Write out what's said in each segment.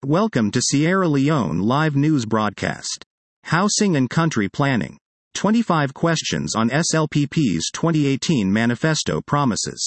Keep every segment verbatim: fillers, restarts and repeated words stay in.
Welcome to Sierra Leone Live News Broadcast. Housing and Country Planning. twenty-five questions on S L P P's twenty eighteen Manifesto Promises.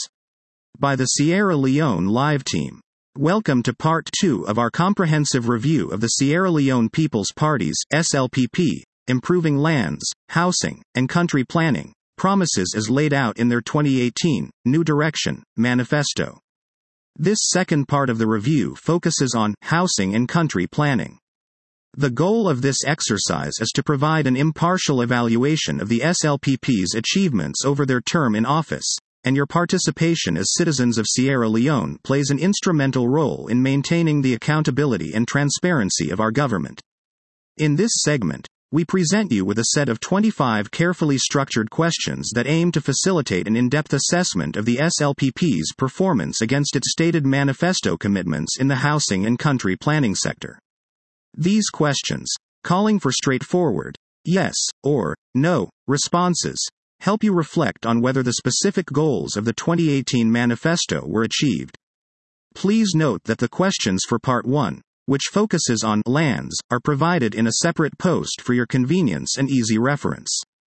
By the Sierra Leone Live Team. Welcome to Part two of our comprehensive review of the Sierra Leone People's Party's S L P P, Improving Lands, Housing, and Country Planning, Promises as laid out in their twenty eighteen New Direction Manifesto. This second part of the review focuses on housing and country planning. The goal of this exercise is to provide an impartial evaluation of the S L P P's achievements over their term in office, and your participation as citizens of Sierra Leone plays an instrumental role in maintaining the accountability and transparency of our government. In this segment, we present you with a set of twenty-five carefully structured questions that aim to facilitate an in-depth assessment of the S L P P's performance against its stated manifesto commitments in the housing and country planning sector. These questions, calling for straightforward, yes, or no, responses, help you reflect on whether the specific goals of the twenty eighteen manifesto were achieved. Please note that the questions for Part one, which focuses on lands, are provided in a separate post for your convenience and easy reference.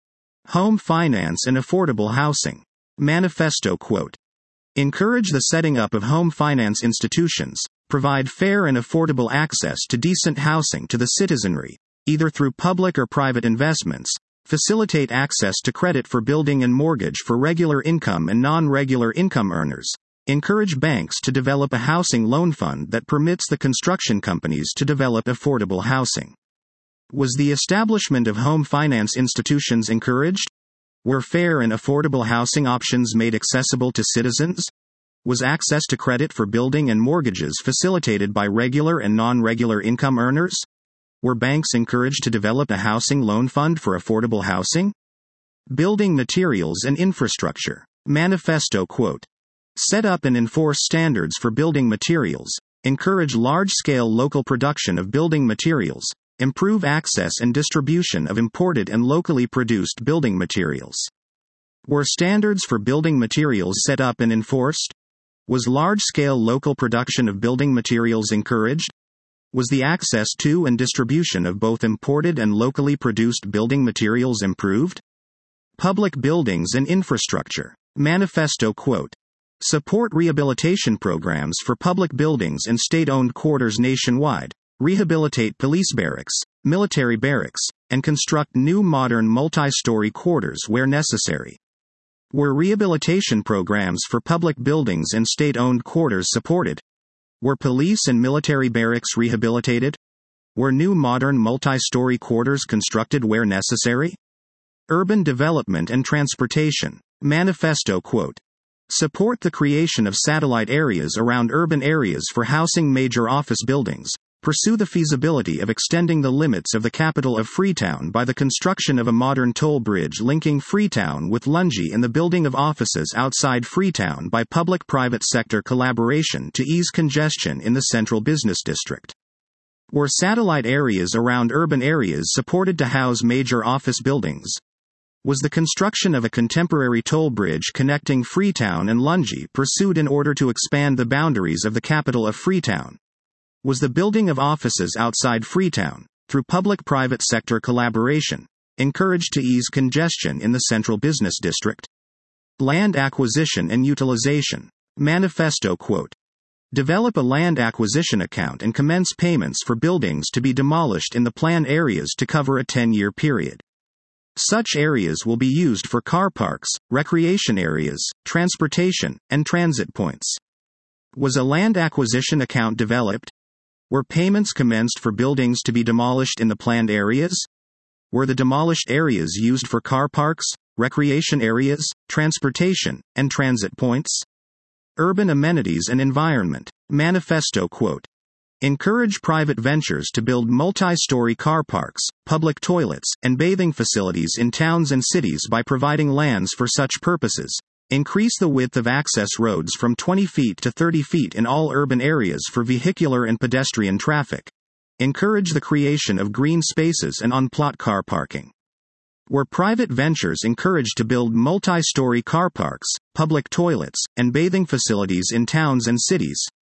Home finance and affordable housing. Manifesto quote. Encourage the setting up of home finance institutions, provide fair and affordable access to decent housing to the citizenry, either through public or private investments, facilitate access to credit for building and mortgage for regular income and non-regular income earners, encourage banks to develop a housing loan fund that permits the construction companies to develop affordable housing. Was the establishment of home finance institutions encouraged? Were fair and affordable housing options made accessible to citizens? Was access to credit for building and mortgages facilitated by regular and non-regular income earners? Were banks encouraged to develop a housing loan fund for affordable housing? Building materials and infrastructure. Manifesto quote. Set up and enforce standards for building materials, encourage large-scale local production of building materials, improve access and distribution of imported and locally produced building materials. Were standards for building materials set up and enforced? Was large-scale local production of building materials encouraged? Was the access to and distribution of both imported and locally produced building materials improved? Public buildings and infrastructure. Manifesto quote. Support rehabilitation programs for public buildings and state-owned quarters nationwide, rehabilitate police barracks, military barracks, and construct new modern multi-story quarters where necessary. Were rehabilitation programs for public buildings and state-owned quarters supported? Were police and military barracks rehabilitated? Were new modern multi-story quarters constructed where necessary? Urban development and transportation. Manifesto quote. Support the creation of satellite areas around urban areas for housing major office buildings. Pursue the feasibility of extending the limits of the capital of Freetown by the construction of a modern toll bridge linking Freetown with Lungi and the building of offices outside Freetown by public-private sector collaboration to ease congestion in the central business district. Were satellite areas around urban areas supported to house major office buildings? Was the construction of a contemporary toll bridge connecting Freetown and Lungi pursued in order to expand the boundaries of the capital of Freetown? Was the building of offices outside Freetown, through public-private sector collaboration, encouraged to ease congestion in the central business district? Land acquisition and utilization. Manifesto quote. Develop a land acquisition account and commence payments for buildings to be demolished in the planned areas to cover a ten-year period. Such areas will be used for car parks, recreation areas, transportation, and transit points. Was a land acquisition account developed? Were payments commenced for buildings to be demolished in the planned areas? Were the demolished areas used for car parks, recreation areas, transportation, and transit points? Urban amenities and environment. Manifesto quote. Encourage private ventures to build multi-story car parks, public toilets, and bathing facilities in towns and cities by providing lands for such purposes. Increase the width of access roads from twenty feet to thirty feet in all urban areas for vehicular and pedestrian traffic. Encourage the creation of green spaces and on-plot car parking. Were private ventures encouraged to build multi-story car parks, public toilets, and bathing facilities in towns and cities?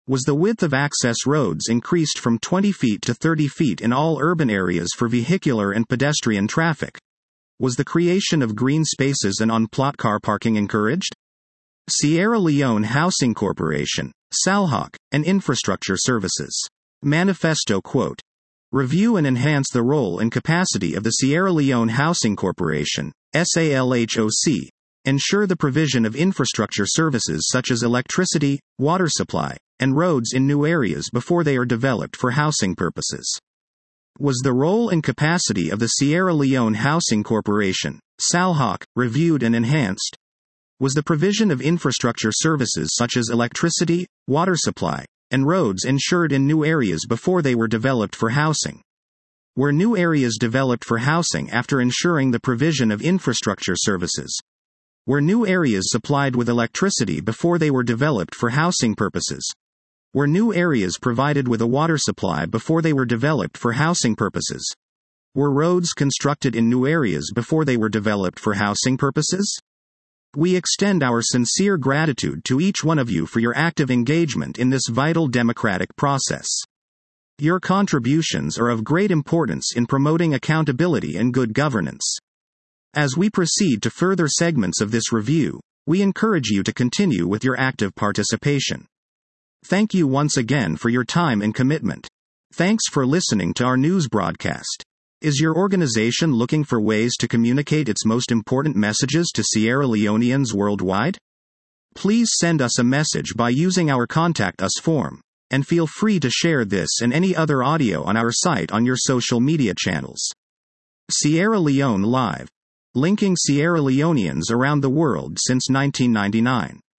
Was the width of access roads increased from twenty feet to thirty feet in all urban areas for vehicular and pedestrian traffic? Was the creation of green spaces and on-plot car parking encouraged? Sierra Leone Housing Corporation, SALHOC, and Infrastructure Services. Manifesto quote. Review and enhance the role and capacity of the Sierra Leone Housing Corporation, SALHOC. Ensure the provision of infrastructure services such as electricity, water supply, and roads in new areas before they are developed for housing purposes. Was the role and capacity of the Sierra Leone Housing Corporation, SALHOC, reviewed and enhanced? Was the provision of infrastructure services such as electricity, water supply, and roads ensured in new areas before they were developed for housing? Were new areas developed for housing after ensuring the provision of infrastructure services? Were new areas supplied with electricity before they were developed for housing purposes? Were new areas provided with a water supply before they were developed for housing purposes? Were roads constructed in new areas before they were developed for housing purposes? We extend our sincere gratitude to each one of you for your active engagement in this vital democratic process. Your contributions are of great importance in promoting accountability and good governance. As we proceed to further segments of this review, we encourage you to continue with your active participation. Thank you once again for your time and commitment. Thanks for listening to our news broadcast. Is your organization looking for ways to communicate its most important messages to Sierra Leoneans worldwide? Please send us a message by using our Contact Us form, and feel free to share this and any other audio on our site on your social media channels. Sierra Leone Live. Linking Sierra Leoneans around the world since nineteen ninety-nine.